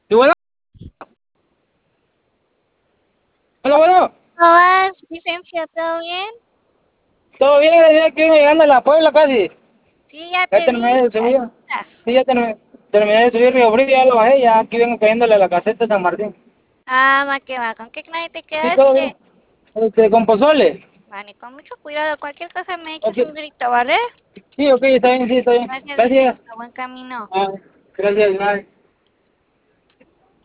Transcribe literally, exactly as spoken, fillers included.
¿Y bueno? Hola, bueno. ¿Cómo vas, licencia? ¿Todo bien? ¿Todo bien? Ya que vengo llegando a la Puebla casi. Sí, ya Ya te vi. terminé de subir. Estás. Sí, ya terminé, terminé de subir Río Frío, ya lo bajé. Ya aquí vengo cayéndole a la caseta de San Martín. Ah, ma, que va. ¿Con qué nadie te Sí, todo bien. quedaste? Este, con pozole. Vale, con mucho cuidado. Cualquier cosa me Ok. echas un grito, ¿vale? Sí, ok, está bien, sí, está bien. Gracias, Gracias. licencia. Buen camino. Ah, gracias, bye.